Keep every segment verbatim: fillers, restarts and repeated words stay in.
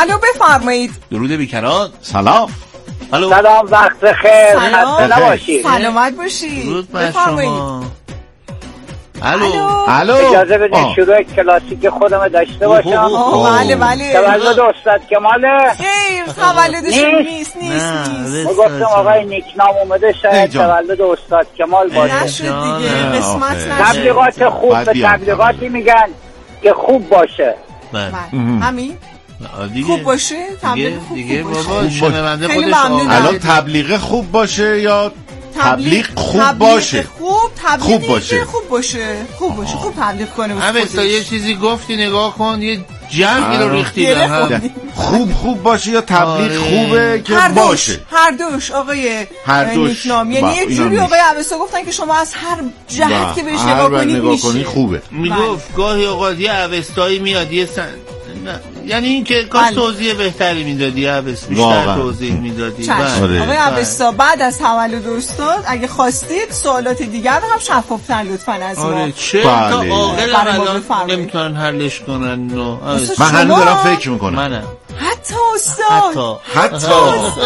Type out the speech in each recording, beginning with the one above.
الو بفرمایید. درود بیکران. سلام. الو. سلام، وقت خیر. خسته نباشید. سلامت باشید. درود بر شما. الو. الو. اجازه بدین شروع کلاسیک خودم داشته باشم. بله بله. تولد استاد کماله. خیر، تولدش نیست نیست نیست. ما گفتم آقای نیکنام اومده، شاید تولد استاد کمال باشه. نشد دیگه، قسمت نشد. تبلیغات خوب به تبلیغاتی میگن که خوب باشه. همین خوب باشه، تبلیغ خوب دیگه باشه. بابا شنونده خودش الان تبلیغ خوب باشه یا تبلیغ خوب باشه؟ خوب تبلیغ خوب باشه. خوب باشه. خوب باشه. خوب تبلیغ کنه. همه تا یه چیزی گفتی نگاه کن، یه جمعی رو ریختی به هم. خوب خوب باشه یا تبلیغ خوبه که هر باشه؟ هر دوش آقای نیکنام. یعنی یه جوری آقای اوستا گفتن که شما از هر جهت که بهش نگاه کنید میشه. خوبه. میگفت گاهی اوقات یه اوستایی میاد یه سن نه. یعنی این که کاش توضیح بهتری میدادی اوست، بیشتر توضیح میدادی. آقای اوستا بعد از تولد استاد اگه خواستید سوالات دیگر رو هم شفاف‌تر لطفاً از ما. آره چه تا عاقل الان نمیتونن حلش کنن. من هنوز دارم فکر میکنم. منم حتی استاد حتی حتی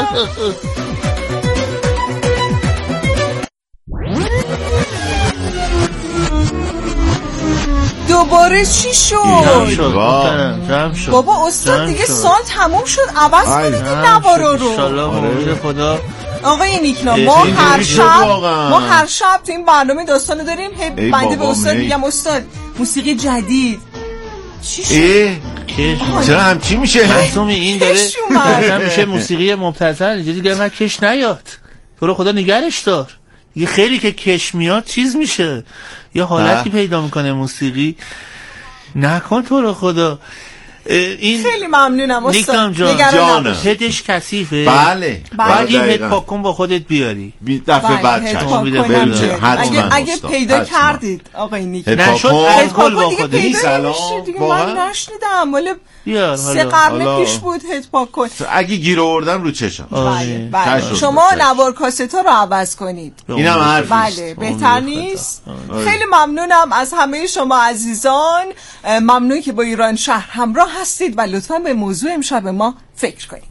دوباره چی شد؟ جمع شد. بابا استاد دیگه سال تموم شد، عوض کنید این نوارا رو. انشالله موجه خدا. آقای نیکنام ما هر شب ما هر شب تو این برنامه داستانو داریم. هی بنده به استاد میگم استاد موسیقی جدید چی شد؟ چرا همچی میشه؟ معصومی این داره میشه موسیقی مبتذل دیگه من کش نیاد. تو رو خدا نگرش دار. یه خیلی که کش میاد چیز میشه، یه حالتی پیدا میکنه موسیقی. نکن تو رو خدا. این خیلی ممنونم استاد. نیکنام جان جانم هدش کثیفه. بله بعد این هد پاکن با خودت بیاری دفعه بعد چشم. اگه اگه پیدا کردید آقای نیکنام نشد الکل با خودت. سلام من نشنیدم ولی سه قرن پیش بود هد پاکن. اگه گیر آوردم رو چشم. بله بله. شما نوار کاستا رو عوض کنید. اینم حرفی. بله بهتر نیست. خیلی ممنونم از همه شما عزیزان. ممنون که با ایران شهر همراه هستید و لطفاً به موضوع امشب ما فکر کنید.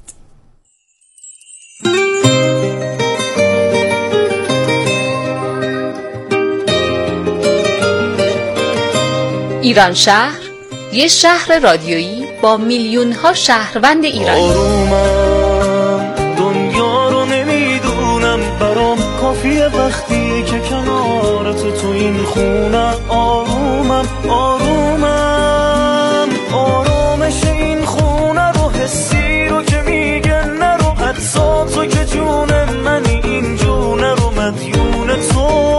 ایران شهر، یه شهر رادیویی با میلیون ها شهروند ایرانی. آرومم دنیا رو نمیدونم، برام کافیه وقتی که کنار تو تو این خونه. آرومم آرومم آرامش این خونه رو، حسی رو که میگه نرو، حتی تو که جون منی این جونه رو مدیون تو.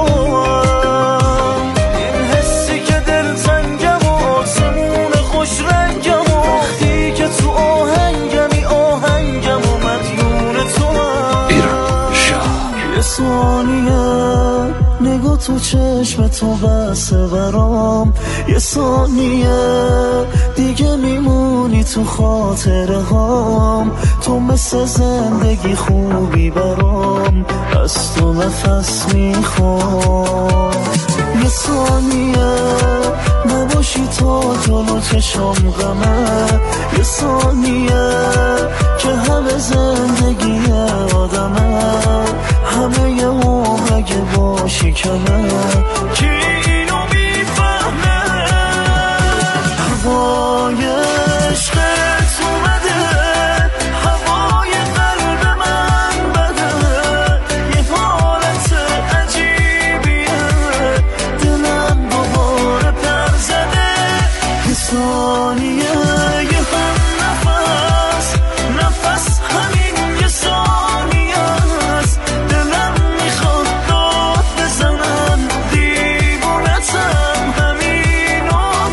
ثانیه نگاه تو چشم تو بسه برام، یه ثانیه دیگه میمونی تو خاطره هام. تو مثل زندگی خوبی برام، از تو نفس میخوام. یه ثانیه نباشی تا جلو چشم غمه، یه ثانیه که همه زندگی آدمه، همه یه عمر اگه باشی کمه. کی اینو میفهمه؟ هوای عشقت اومده، هوای قلب من بده، یه حالت عجیبیه، دلم دوباره پر زده. یه ثانیه یه هم نفس نفس همین یه ثانیه است، دلم میخواد داد بزنم، دیوونتم همین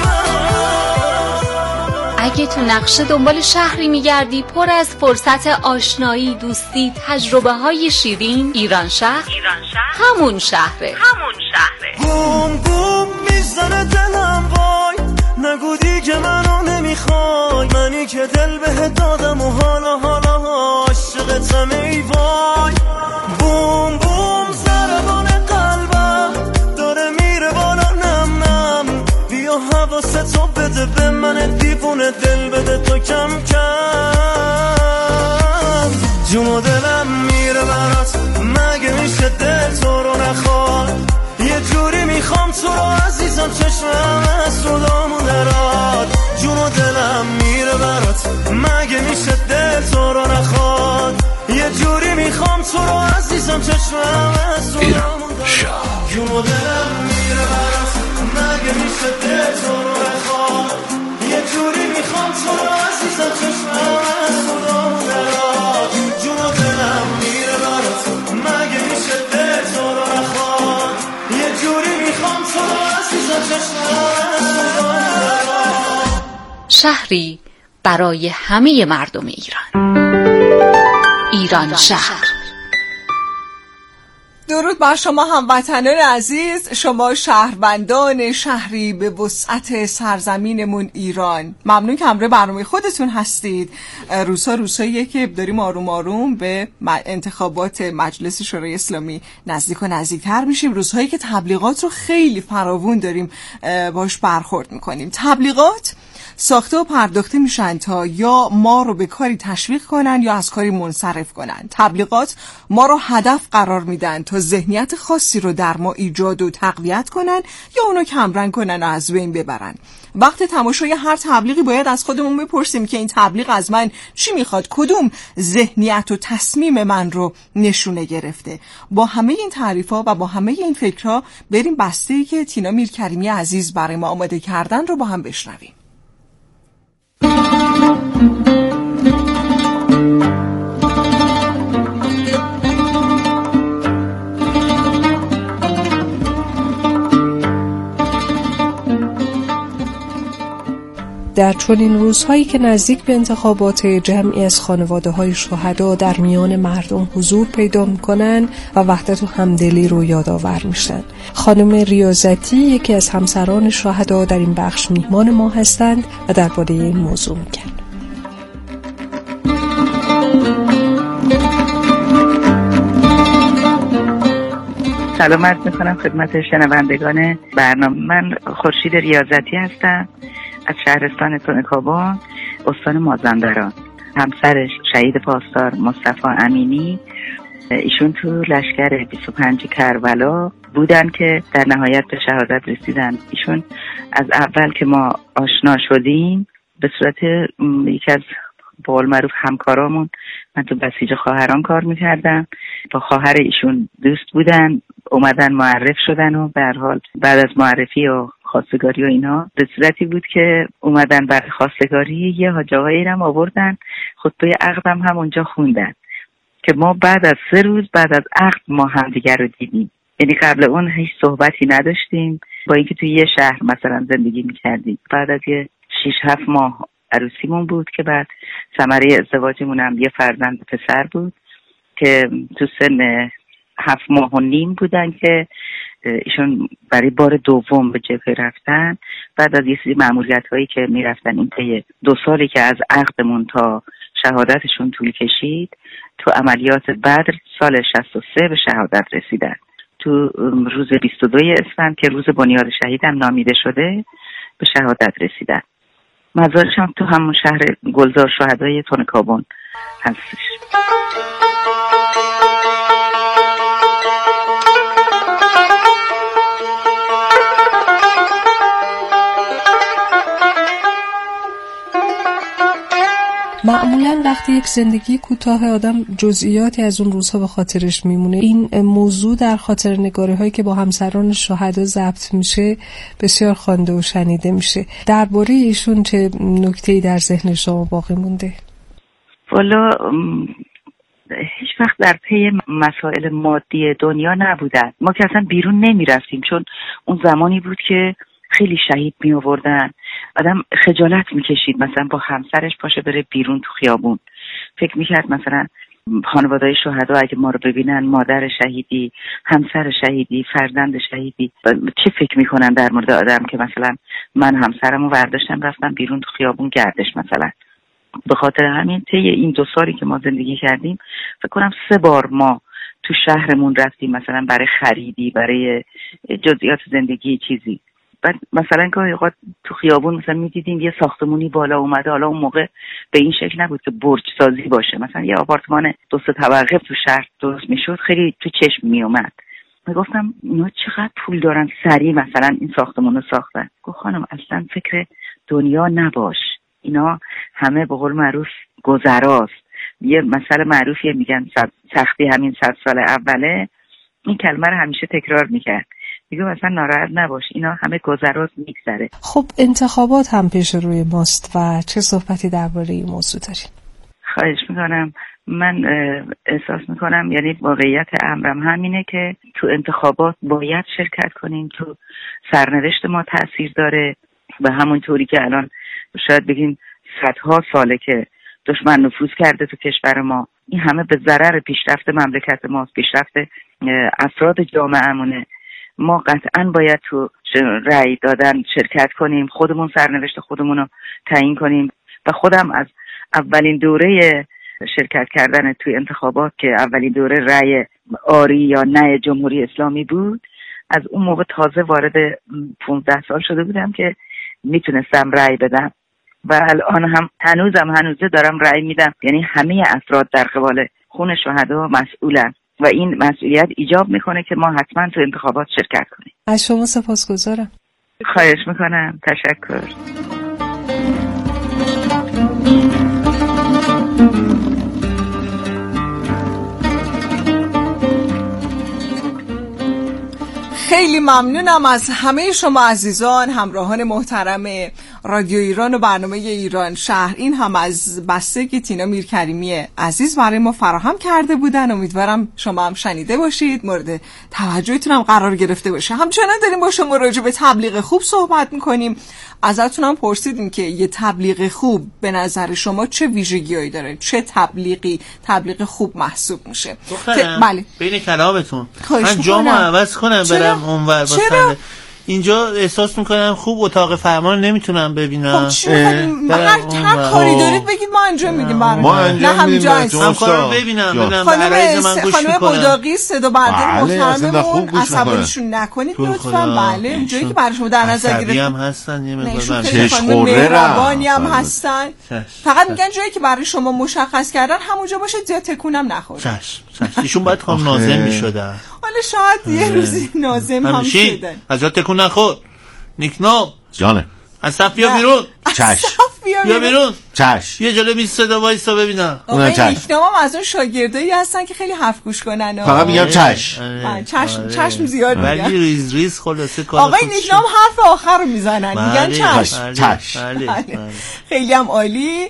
آمد. اگه تو نقشه دنبال شهری میگردی پر از فرصت آشنایی، دوستی، تجربه های شیرین، ایران شهر همون شهره. همون شهره. گم گم میزنه دلم، وای نگو دیگه منو نمیخوای، منی که دل بهت دادم و حالا حالا عاشقتم ای وای. بوم بوم ضربان قلبم داره میره بالا نم نم، بیا حواستو بده به من دیوونه، دل بده تو کم کم. تو رو عزیزم چشمم از ایران شهر جون و دلم میره برات مگه میشه دل تو رو بخواد یه جوری میخوام تو رو عزیزم چشمم از خدا درات جون و دلم میره برات مگه میشه دل تو رو بخواد یه جوری میخوام تو رو عزیزم چشمم از خدا درات. شهری برای همه مردم ایران. ایران شهر. درود بر شما هموطنان عزیز، شما شهروندان شهری به وسعت سرزمینمون ایران. ممنون که همراه برنامه خودتون هستید. روزها روزهاییه که داریم آروم آروم به انتخابات مجلس شورای اسلامی نزدیک و نزدیکتر میشیم. روزهایی که تبلیغات رو خیلی فراوون داریم باش برخورد میکنیم. تبلیغات ساخته و پرداخته میشن تا یا ما رو به کاری تشویق کنن یا از کاری منصرف کنن. تبلیغات ما رو هدف قرار میدن تا ذهنیت خاصی رو در ما ایجاد و تقویت کنن یا اونو کمرنگ کنن و از بین ببرن. وقت تماشای هر تبلیغی باید از خودمون بپرسیم که این تبلیغ از من چی میخواد، کدوم ذهنیت و تصمیم من رو نشونه گرفته. با همه این تعریف‌ها و با همه این فکرها بریم بسته‌ای که تینا میرکریمی عزیز برای ما آماده کردن رو با هم بشنویم. در چنین روزهایی که نزدیک به انتخابات، جمعی از خانواده‌های شهدا در میان مردم حضور پیدا می‌کنند و وحدت و همدلی رو یادآور میشن. خانم ریاضتی یکی از همسران شهدا در این بخش میهمان ما هستند و درباره این موضوع میگن. سلام عرض میکنم خدمت شنوندگان برنامه. من خورشید ریاضتی هستم از شهرستان تونکابان، استان مازندران. همسرش شهید پاسدار مصطفی امینی، ایشون تو لشکر بیست و پنج کربلا بودن که در نهایت به شهادت رسیدن. ایشون از اول که ما آشنا شدیم به صورت یکی از با قول معروف همکارامون، من تو بسیج خواهران کار میکردم، با خواهر ایشون دوست بودن، اومدن معرف شدن و به هر حال بعد از معرفی و خواستگاری و اینا به صورتی بود که اومدن برای خواستگاری یه حاج آقایی رو آوردن، خطبه عقدم هم اونجا خوندن که ما بعد از سه روز بعد از عقد ما هم دیگر رو دیدیم. یعنی قبل اون هیچ صحبتی نداشتیم، با اینکه توی یه شهر مثلا زندگی میکردیم. بعد از یه شیش هفت ماه عروسیمون بود که بعد ثمره ازدواجمون هم یه فرزند پسر بود که تو سن هفت ماه و نیم بودن که ایشون برای بار دوم به جبهه رفتن. بعد از یه سری مأموریت هایی که میرفتن این طی دو سالی که از عقدمون تا شهادتشون طول کشید، تو عملیات بدر سال شصت و سه به شهادت رسیدن. تو روز بیست و دو اسفند که روز بنیاد شهید هم نامیده شده به شهادت رسیدن. مزارش هم تو همون شهر گلزار شهدای تونکابون هستش. معمولا وقتی یک زندگی کوتاه آدم جزئیاتی از اون روزها به خاطرش میمونه. این موضوع در خاطر نگاری هایی که با همسران شهدا ضبط میشه بسیار خوانده و شنیده میشه. درباره ایشون چه نکته‌ای در ذهن شما باقی مونده؟ والا هیچ وقت در پی مسائل مادی دنیا نبودن. ما که اصلا بیرون نمی رفتیم، چون اون زمانی بود که خیلی شهید می آوردن، آدم خجالت می کشید مثلا با همسرش پاشه بره بیرون تو خیابون. فکر می کرد مثلا خانواده‌های شهدا اگه ما رو ببینن، مادر شهیدی، همسر شهیدی، فرزند شهیدی، چه فکر می کنن در مورد آدم که مثلا من همسرمو برداشتم رفتم بیرون تو خیابون گردش مثلا. به خاطر همین طی این دو سالی که ما زندگی کردیم فکر کنم سه بار ما تو شهرمون رفتیم مثلا برای خریدی، برای جزئیات زندگی چیزی. بعد مثلا گاهی اوقات تو خیابون مثلا می‌دیدیم یه ساختمونی بالا اومده، حالا اون موقع به این شکل نبود که برج سازی باشه، مثلا یه آپارتمان دو سه طبقه تو شهر درست میشد، خیلی تو چشم میومد. میگفتم اینا چقدر پول دارن سریع مثلا این ساختمونو ساختن. گفت خانم اصلا فکر دنیا نباش، اینا همه به قول معروف گذراست. یه مسئله معروفیه میگن سختی همین صد سال اوله. این کلمه رو همیشه تکرار میکرد، میگه مثلا ناراحت نباش، اینا همه گذرات میگذره. خب انتخابات هم پیش روی ماست و چه صحبتی درباره این موضوع دارین؟ خواهش میکنم. من احساس میکنم یعنی واقعیت امرم همینه که تو انتخابات باید شرکت کنیم، تو سرنوشت ما تأثیر داره و همون طوری که الان شاید بگیم صدها ساله که دشمن نفوذ کرده تو کشور ما، این همه به ضرر پیشرفت مملکت ماست، پیشرفت افراد جامعه‌مونه. ما قطعاً باید تو رأی دادن شرکت کنیم، خودمون سرنوشت خودمون رو تعیین کنیم. و خودم از اولین دوره شرکت کردن توی انتخابات که اولین دوره رأی آری یا نه جمهوری اسلامی بود، از اون موقع تازه وارد پانزده سال شده بودم که میتونستم رأی بدم و الان هم هنوزم هنوزه دارم رأی میدم. یعنی همه افراد در قبال خون شهدا مسئولن و این مسئولیت ایجاب میکنه که ما حتما تو انتخابات شرکت کنیم. از شما سپاسگزارم. خواهش میکنم. تشکر. خیلی ممنونم از همه شما عزیزان، همراهان محترم رادیو ایران و برنامه ایران شهر. این هم از بسته که تینا میرکریمی عزیز برای ما فراهم کرده بودن. امیدوارم شما هم شنیده باشید، مورد توجهتون هم قرار گرفته باشه. همچنان داریم با شما راجع به تبلیغ خوب صحبت میکنیم. ازتون هم پرسیدیم که یه تبلیغ خوب به نظر شما چه ویژگی‌هایی داره، چه تبلیغی تبلیغ خوب محسوب میشه. بله بین کلامتون من جامو عوض کنم برم اونور واسه اینجا احساس میکنم خوب اتاق فرمان نمیتونم ببینم. خب هر هر کاری دارید بگید ما انجام میدیم براتون. ما انجام میدیم هم کارو ببینم ببینم برای من گوش میکنم. خانم بوداقی صدا برداری محترممون عصبانیشون نکنید لطفا. بله اونجایی که برای شما در نظر گرفتیم عصبی هم هستن، یه مقدار مهربانی هم هستن. فقط میگن جایی که برای شما مشخص کردن همونجا باشه، زیاد تکونم نخوره. چشم چشم ایشون باید خانم ناظم میشدن، حالا شاید یه روزی ناظم هم شدن. از جا تکون نخور. نیکنام جانه از صف بیا بیرون. چشم بیا بیرون. چشم یه جلو بیست صدا وایسا ببینم. آقای نیکنام هم از اون شاگردایی هستن که خیلی حرف گوش کنن. فقط میگم چشم چشم چشم زیاد میگن، ولی ریز ریز خلاصه کار. آقای نیکنام حرف آخر رو میزنن، میگن چشم چشم. خیلی هم عالی.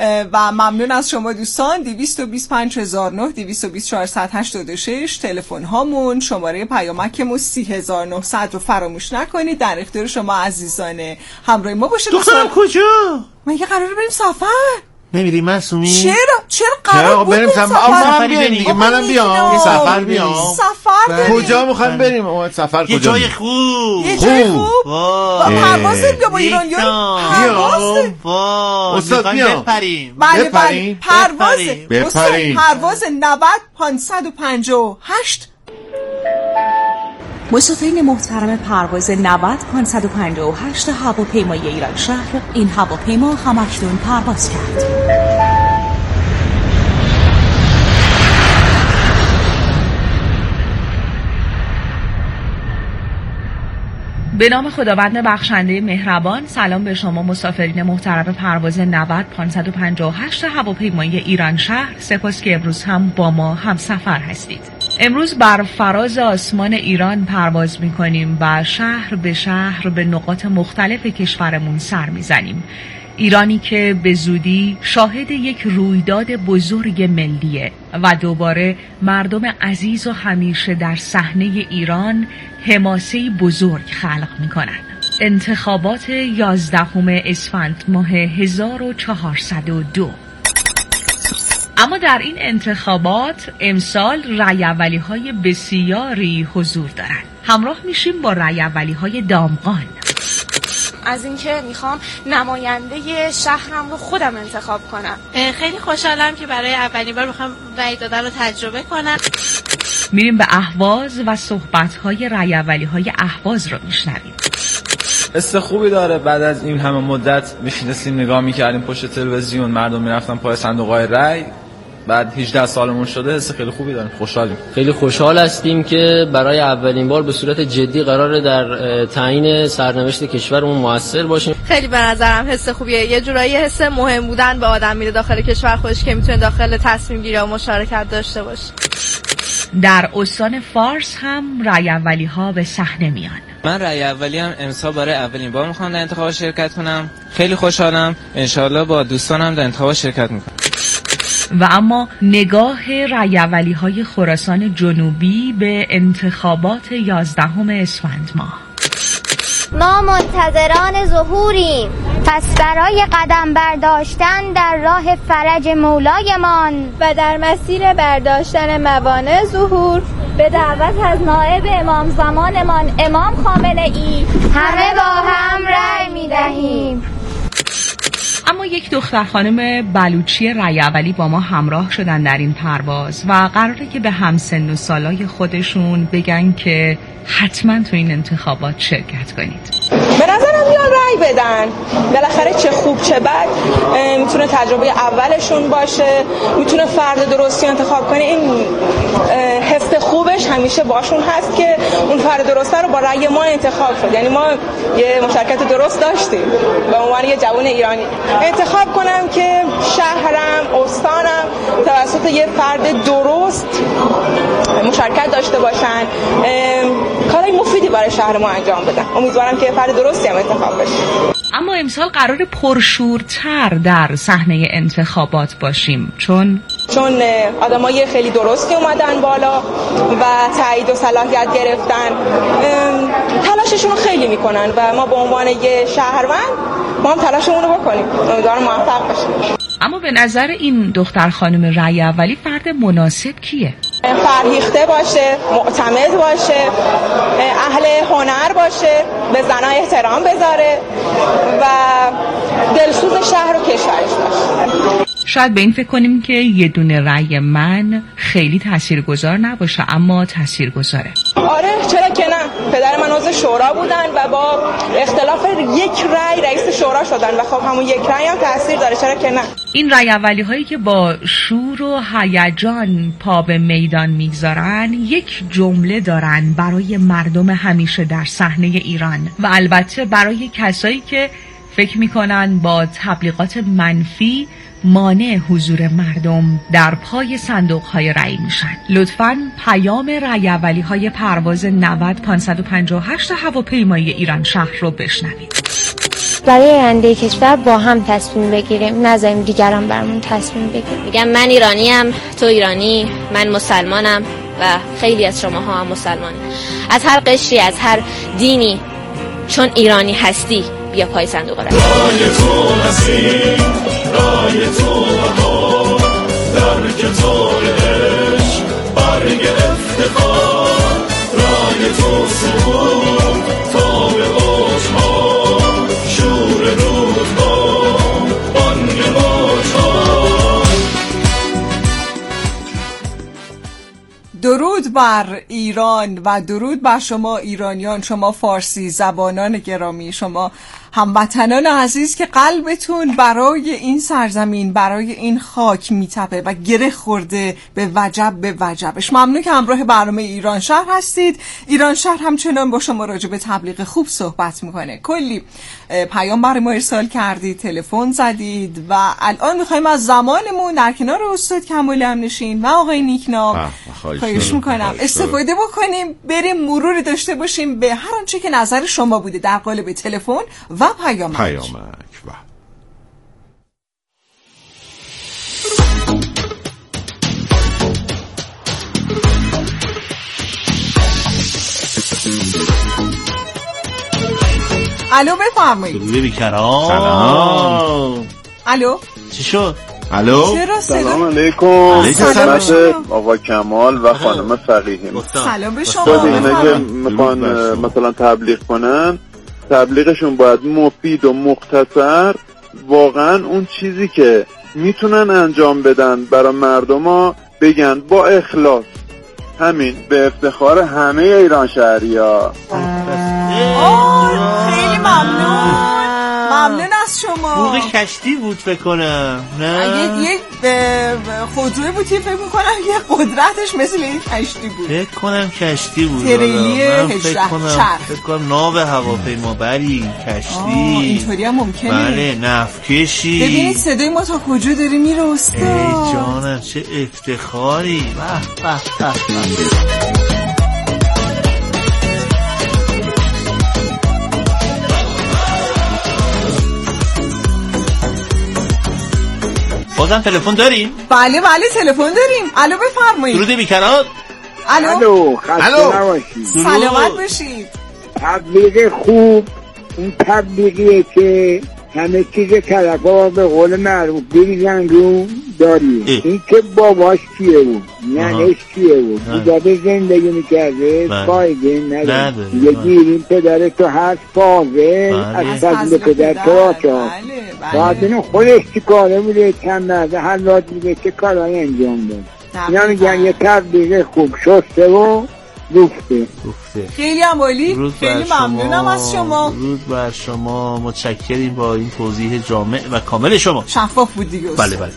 و ممنون از شما دوستان. دویست و بیست و پنج هزار و نه، دویست و بیست چهارصد و هشتاد و شش تلفن هامون، شماره پیامکمون سی هزار و نهصد رو فراموش نکنید. در اختیار شما عزیزان همراه ما باشه. دخترم کجا؟ من یه قراره بریم سفر. نمیری معصومی؟ چرا؟ چرا قرار بود بریم سفر؟ بریم منم بیام سفر بیام. سفر کجا میخوایم بریم؟ سفر کجا؟ یه جای خوب. یه جای خوب. با پرواز بیا با ایرانیان. پرواز. استاد بیام. بپریم. بله بله. پرواز. بپریم. پرواز نود پانصد و پنجاه و هشت. مسافرین محترم پرواز نود پانصد و پنجاه و هشت هواپیمای ایران شهر، این هواپیما همکنون پرواز کرد. به نام خداوند بخشنده مهربان. سلام به شما مسافرین محترم پرواز نود پانصد و پنجاه و هشت هواپیمای ایران شهر. سپاس که امروز هم با ما همسفر هستید. امروز بر فراز آسمان ایران پرواز می‌کنیم و شهر به شهر به نقاط مختلف کشورمون سر می‌زنیم. ایرانی که به زودی شاهد یک رویداد بزرگ ملیه و دوباره مردم عزیز و همیشه در صحنه ایران حماسه‌ای بزرگ خلق می‌کنند. انتخابات یازدهم اسفند ماه هزار و چهارصد و دو. اما در این انتخابات امسال رأی اولی‌های بسیاری حضور دارند. همراه میشیم با رأی اولی‌های دامغان. از اینکه میخوام نماینده شهرم رو خودم انتخاب کنم. خیلی خوشحالم که برای اولین بار میخوام رأی دادن رو تجربه کنم. میریم به اهواز و صحبت‌های رأی اولی‌های اهواز رو میشنویم. حس خوبی داره. بعد از این همه مدت میشینستیم نگاه میکردیم پشت تلویزیون، مردم میرفتن پای صندوق‌های رأی. بعد هجده سالمون شده حس خیلی خوبی داریم، خوشحالیم. خیلی خوشحال هستیم که برای اولین بار به صورت جدی قراره در تعیین سرنوشت کشورمون موثر باشیم. خیلی به نظرم حس خوبیه، یه جورایی حس مهم بودن به آدم میده داخل کشور خودش که میتونه داخل تصمیم گیری و مشارکت داشته باشه. در استان فارس هم رای اولی ها به صحنه میان. من رای اولی هم امسال برای اولین بار میخوام در انتخاب شرکت کنم. خیلی خوشحالم، انشالله با دوستانم در انتخاب شرکت میکنم. و اما نگاه رای اولی های خراسان جنوبی به انتخابات یازدهم اسفند ماه. ما منتظران ظهوریم، پس برای قدم برداشتن در راه فرج مولایمان و در مسیر برداشتن موانع ظهور به دعوت از نائب امام زمانمان امام خامنه ای همه با هم رأی می‌دهیم. اما یک دختر خانم بلوچی رای اولی با ما همراه شدن در این پرواز و قراره که به همسن و سالای خودشون بگن که حتما تو این انتخابات شرکت کنید. به نظرم بیان رای بدن، بالاخره چه خوب چه بد میتونه تجربه اولشون باشه، میتونه فرد درستی انتخاب کنه. این حس خوبش همیشه باشون هست که اون فرد درسته رو با رای ما انتخاب شد. یعنی ما یه مشارکت درست داشتیم به عنوان یه جوان ایرانی. انتخاب کنم که شهرم، استانم توسط یه فرد درست مشارکت داشته باشن، کارهای مفیدی برای شهر ما انجام بدن. امیدوارم که فرد درستی هم انتخاب بشه. اما امسال قرار پرشورتر در صحنه انتخابات باشیم چون چون آدمای خیلی درستی اومدن بالا و تایید و صلاحیت گرفتن، تلاششون رو خیلی میکنن و ما به عنوان یه شهروند ما هم تلاشمون رو بکنیم. امیدوارم موفق باشیم. اما به نظر این دختر خانم رای اولی فرد مناسب کیه؟ فرهیخته باشه، معتمد باشه، اهل هنر باشه، به زنای احترام بذاره و دلسوز شهر و کشورش باشه. شاید به این فکر کنیم که یه دونه رأی من خیلی تاثیرگذار نباشه، اما تاثیرگذاره. آره چرا که نه. پدر من عضو شورا بودن و با اختلاف یک رأی رئیس شورا شدن و خب همون یک رأی هم تاثیر داره، چرا که نه. این رأی اولی هایی که با شور و هیجان پا به میدان میگذارن یک جمله دارن برای مردم همیشه در صحنه ایران و البته برای کسایی که فکر میکنن با تبلیغات منفی مانع حضور مردم در پای صندوق‌های رأی میشن. لطفاً پیام رأی اولی‌های پرواز نود پانصد و پنجاه و هشت هواپیمایی ایران شهر رو بشنوید. برای آینده کشور با هم تصمیم بگیریم، نذاریم دیگران برامون تصمیم بگیرن. میگم من ایرانیم، تو ایرانی، من مسلمانم و خیلی از شماها هم مسلمانی. از هر قشری، از هر دینی، چون ایرانی هستی بیا پای صندوق رأی. رای تو نسیم، رای تو بهار، در کتاب عشق برگ افتخار، رای تو سرود تا به اوجها، شور رودها بانگ موجها. درود بر ایران و درود بر شما ایرانیان، شما فارسی زبانان گرامی، شما هموطنان عزیز که قلبتون برای این سرزمین، برای این خاک میتپه و گره خورده به وجب به وجبش. ممنون که همراه برنامه ایران شهر هستید. ایران شهر همچنان با شما راجع به تبلیغ خوب صحبت میکنه. کلی پیام برای ما ارسال کردید، تلفن زدید و الان میخوایم از زمانمون در کنار استاد کمال امنشین و آقای نیکنا خواهش میکنم استفاده بکنیم، بریم مروری داشته باشیم به هر آنچه که نظر شما بوده در قالب تلفن و پیامک. پیامک و الو بفرمایید. درود بیکرام. سلام. الو چی شد؟ الو سلام علیکم. خدمت آقا کمال و خانم فقیهی. سلام به شما. خود اینا که میخوان مثلا تبلیغ کنن، تبلیغشون باید مفید و مختصر، واقعا اون چیزی که میتونن انجام بدن برای مردم ها بگن با اخلاص. همین به افتخار همه ایران شهری ها. خیلی ممنون ممنون از شما. بوق کشتی بود فکر کنم. نه یک خودروی بود که فکر میکنم یه قدرتش مثل این کشتی بود. فکر کنم کشتی بود. تریلی فکر کنم فکر کنم ناو هواپیمابری کشتی. اینطوری هم ممکنه. بله نفتکشی. ببینید صدای ما تا کجا داره میره استاد. ای جانم چه افتخاری. به به به. بازم تلفن داریم؟ بله بله تلفن داریم. الو بفرمایید. درود بیکرات. الو الو خسته نباشید. سلامت باشید. تبلیغ خوب اون تبلیغیه که همه چیز طرفا به قول معروف بریزن رو داری. این که باباش کیه بود ننش کیه بود بوداده زندگی میکرده فایده نداره. یه گیریم پدر تو هست فاضل از فضل پدر تو آچار باید اینو خودش چی کاره بوده چند مرده حلات بوده چه کارهای انجام داد. اینا میگن یه تبلیغ خوب شسته و گفته. خیلی عمالی. خیلی ممنونم از شما. درود بر شما. متشکریم با این توضیح جامع و کامل شما. شفاف بود دیگه. بله بله.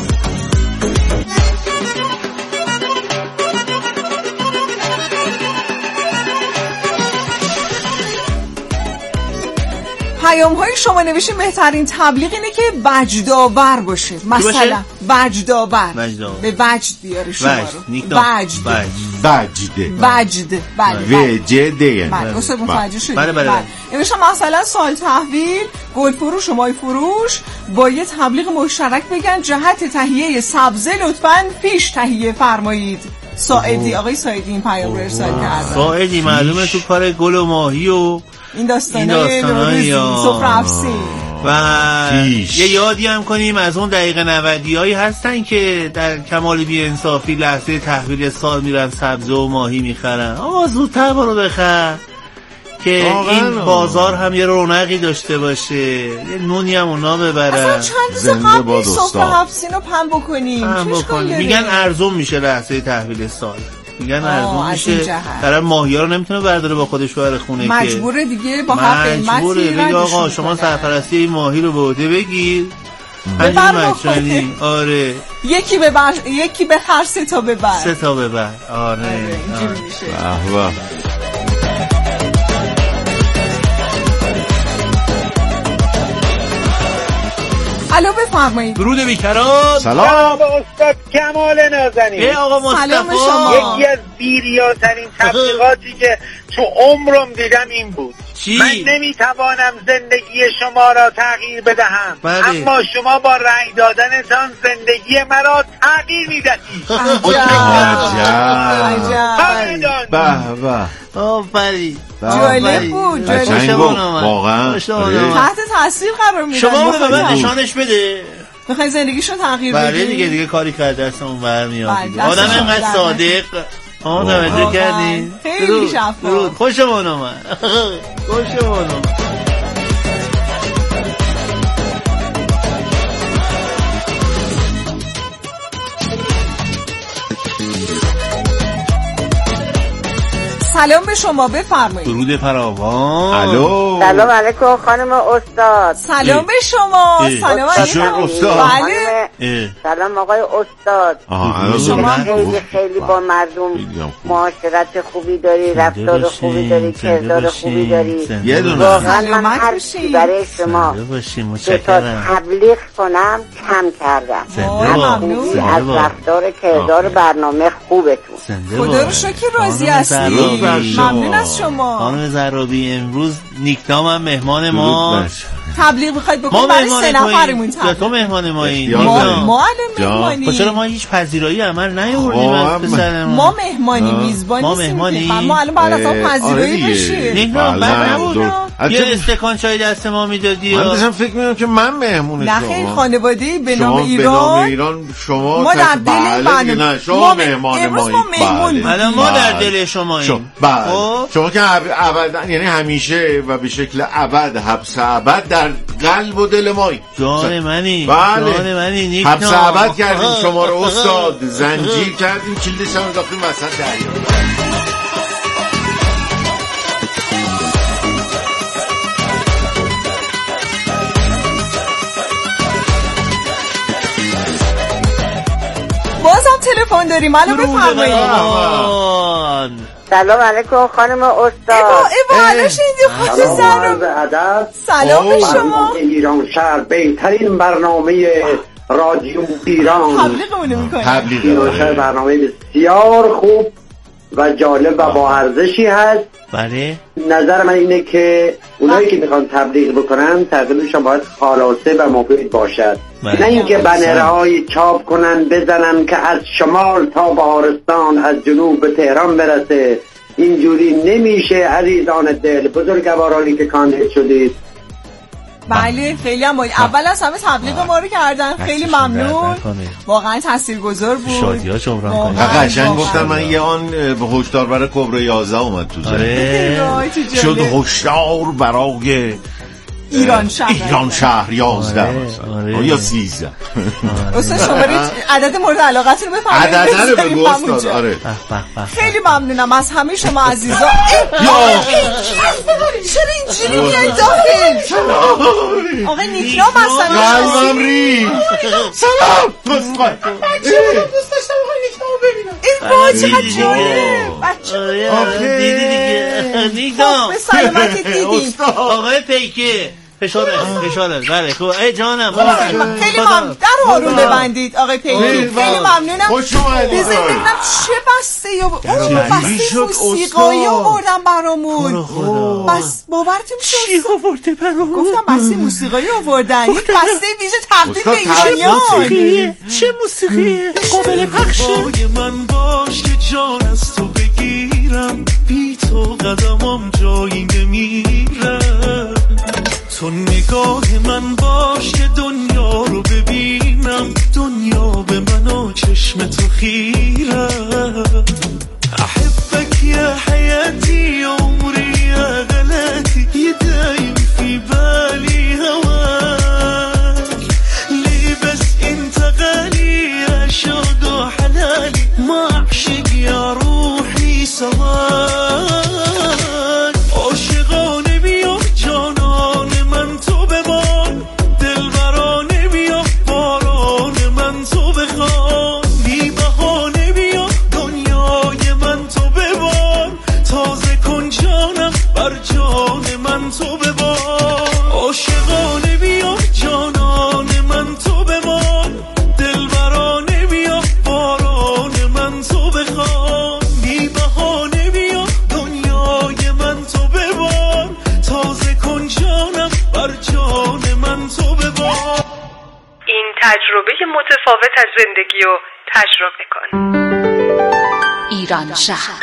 پیام های شما نوشته بهترین تبلیغ اینه که وجدآور باشه. مثلا وجدآور به وجد بیاره شما رو. وجد وجد وجد بله وجد بله اصلا متوجه شدید. بله بله نوشته مثلا سال تحویل گل فروش و مای فروش با یه تبلیغ مشترک بگن جهت تهیه سبزه لطفاً پیش تهیه فرمایید. ساعدی آقای ساعدی این پیام رو ارسال کردن. ساعدی معلومه تو کار گل و ماهی و این داستانه نوروزی سفره افسی و فیش. یه یادی هم کنیم از اون دقیقه نودی هایی هستن که در کمال بی‌انصافی لحظه تحویل سال میرن سبزه و ماهی میخرن. آقا زودتر برو بخر که این بازار هم یه رونقی داشته باشه، یه نونی هم اونا ببرن. اصلا چند روز قبل سفره افسین رو پم بکنیم پم بکنیم. میگن ارزون میشه لحظه تحویل سال، میگن ارزون میشه. طرف ماهیا رو نمیتونه برداره با خودش ببره خونه، مجبوره که دیگه با هر قیمتی بگه آقا شما سرپرستی این ماهی رو به عهده بگیر ببر مجانی. آره یکی ببر یکی بخر سه تا ببر سه تا ببر. آره اینجوری میشه. واه الو بفرمایید. درود بیکران. سلام به استاد کمال نازنین. ای آقا مصطفی. یکی از بیریاترین تبلیغاتی که تو عمرم دیدم این بود. چی؟ من نمیتوانم زندگی شما را تغییر بدهم، بله. اما شما با رأی دادنتان زندگی مرا تغییر میدهید. عجب به به آفرین. جالب بود. جالب بود واقعا. تحت تاثیر قرار میدن. شما به من نشانش بده. میخوای زندگیشو تغییر بدی؟ بله دیگه دیگه کاری کرده دستمون برمیاد. آدم اینقدر صادق. آه توجه کردی؟ خیلی شفاف. خوشمون اومد. خوشمون اومد. سلام به شما بفرمایید. درود فراوان. الو سلام علیکم خانم استاد. سلام به شما. سلام علیکم استاد. بله. سلام آقای استاد. شما خیلی خیلی با مردم معاشرت خوبی داری، رفتار خوبی داری، کردار خوبی داری. یه دونه واقعا من هر چی برای شما که تا تبلیغ کنم کم کردم. ممنون از رفتار کردار برنامه خوبتون. خدا رو شکر راضی هستی. ممنون از شما. خانم زرابی امروز نیکنام مهمان ما تبلیغ میخواید بکنید برای سه نفرمون تبلیغ. تو مهمان مایی. ما ما مهمانی. چرا ما هیچ پذیرایی عمل نیاوردیم از پسرمون؟ ما مهمانی میزبانی ما مهمانی. ما الان بعد از اون پذیرایی بشه. نیکنام بعد نبود. یه استکان چای دست ما میدادی. من داشتم فکر می‌کردم که من مهمون شما. نه خیلی خانواده‌ای به نام ایران. به نام ایران شما ما در دل بله شما مهمان مایید. بله ما در دل شماییم. بله شما که ابدا یعنی همیشه و به شکل ابد حبس ابد در قلب و دل مایی. جان منی بله. جان منی نیکنا حبس ابد کردیم شما رو استاد، زنجیر کردیم، کلیدش هم انداختیم وسط دریا. تلفن داریم. منو بفرمایید. سلام علیکم خانم استاد. ایوا ایوا الان شنیدی خود سلام. سلام به شما. ایران شهر بهترین برنامه رادیو ایران. تبلیغمون می‌کنیم. تبلیغ ایران شهر برنامه بسیار خوب و جالب و با ارزشی هست. بله. نظر من اینه که اونایی که میخوان تبلیغ بکنن تبلیغشون باید خلاصه و مفید باشد. بله. نه اینکه بنرهای چاپ کنن بزنن که از شمال تا بهارستان از جنوب به تهران برسه. اینجوری نمیشه عزیزان دل، بزرگوارانی که کاندید شدید. بله خیلی هم باید. اول از همه تبلیغ ما رو کردن، خیلی ممنون، واقعا تاثیرگذار بود. شادی ها جبران کنید. قشنگ گفتن. من یه آن به هشدار برای کبرا یازده اومد تو ذهنم شد هشدار برای ایران شهر ایران شهر یازده یا سیزده. استاد شما عدد مورد علاقتون رو بفرمایید. عدد رو بگو استاد. آره خیلی ممنونم از همه شما عزیزا. چرا اینجوری میای داخل؟ آقا نیکنام هستن. قلبم ری سلام دوستان. بچه من دوست داشتم آقا نیکنامو ببینم. این با چقدر جالب بچه. دیدی دیگه نیکنام به سلامتی دیدی. آقای پیکه فشار فشار بله خوب. ای جانم خیلی ممنون. در آروم ببندید آقای پیکی. خیلی ممنونم. خوش اومدید. بذارید ببینم چه بسته یا اون بسته موسیقایی آوردن برامون. بس باورتون میشه چی آورده برامون؟ گفتم بسته موسیقایی آوردن. یک بسته ویژه تقدیم به ایرانیان. چه موسیقیه قابل پخشه؟ من باش که جان از تو بگیرم، بی تو قدمم جایی نمیره. تو نگاه من باش که دنیا رو ببینم، دنیا به من و چشم تو خیره. احبك يا حياتي عمري يا غلاتي يدايم في بالي هواك، ليه بس انت غالي يا شوق وحلالي، ما اعشق يا روحي سواك. عاشقانه بیا جانان من تو بمان، دلبرانه بیا باران من تو بخوان، بی بهانه بیا دنیای من تو ببار، تازه کن جانم بر جان من تو ببار. عاشقانه بیا جانان من تو بمان، دلبرانه بیا باران من تو بخوان، بی بهانه بیا دنیای من تو ببار، تازه کن جانم بر جان من تو ببار. این تجربه متفاوت از زندگی رو تجربه کن. ایران شهر.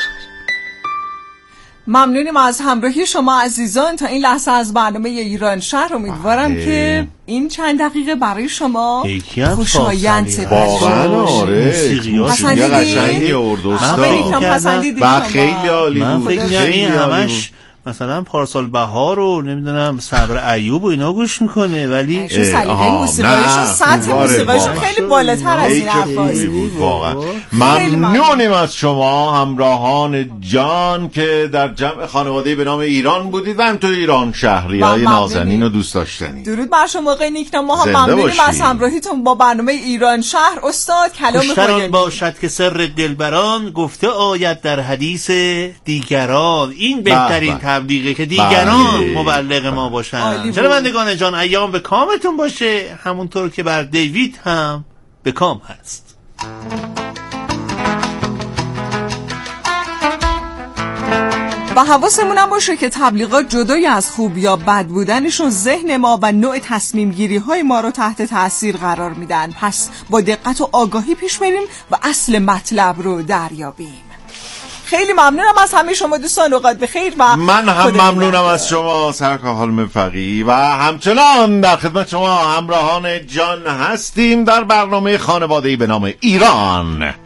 ممنونیم از همراهی شما عزیزان تا این لحظه از برنامه ایران شهر. امیدوارم که این چند دقیقه برای شما خوشایند سپری واقعا. آره پسندیدی؟ قشنگی پسندیدی؟ و خیلی عالی بود. خیلی همش مثلا پارسال بهار رو نمیدونم صبر ایوب و اینا گوش میکنه، ولی سلیقه موسیقیشون سطح موسیقیشون خیلی بالاتر از این حرفاست. واقعا ممنونیم از شما همراهان جان که در جمع خانواده‌ای به نام ایران بودید و همینطور ایران شهریای نازنین و دوست داشتنی. درود بر شما آقای نیکنام. ما هم ممنونیم از همراهیتون با برنامه ایران شهر. استاد کلام خوشتران باشد که سر دلبران گفته آید در حدیث دیگران. این بهترین تبلیغه که دیگران مبلغ ما باشن. شنوندگان جان ایام به کامتون باشه، همونطور که بر دیوید هم به کام هست. و حواسمون هم باشه که تبلیغات جدای از خوب یا بد بودنشون ذهن ما و نوع تصمیم گیری های ما رو تحت تاثیر قرار میدن. پس با دقت و آگاهی پیش بریم و اصل مطلب رو دریابیم. خیلی ممنونم از همه شما دوستان. اوقات بخیر. و من هم ممنونم از شما سرکار خانم فقیه و همچنان در خدمت شما همراهان جان هستیم در برنامه خانواده‌ای به نام ایران